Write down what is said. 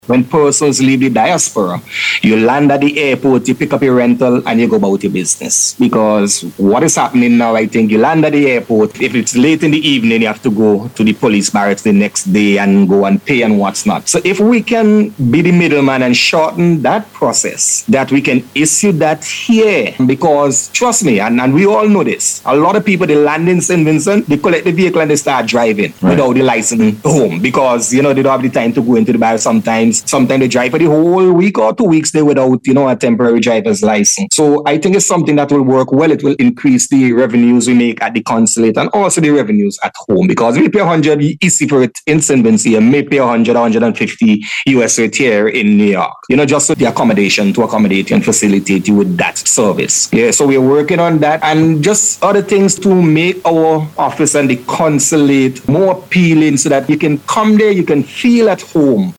When persons leave the diaspora, you land at the airport, you pick up your rental, and you go about your business. Because what is happening now, I think you land at the airport. If it's late in the evening, you have to go to the police barracks the next day and go and pay and what's not. So if we can be the middleman and shorten that process, that we can issue that here, because trust me, and we all know this, a lot of people, they land in St. Vincent, they collect the vehicle and they start driving without the license home, because, they don't have the time to go into the bar sometimes. Sometimes they drive for the whole week or 2 weeks there without, a temporary driver's license. So I think it's something that will work well. It will increase the revenues we make at the consulate and also the revenues at home, because we pay 100 easy for it in St. Vincent, and may pay 100, 150 US rate here in New York. Just with the accommodation to accommodate you and facilitate you with that service. Yeah, so we're working on that, and just other things to make our office and the consulate more appealing so that you can come there, you can feel at home.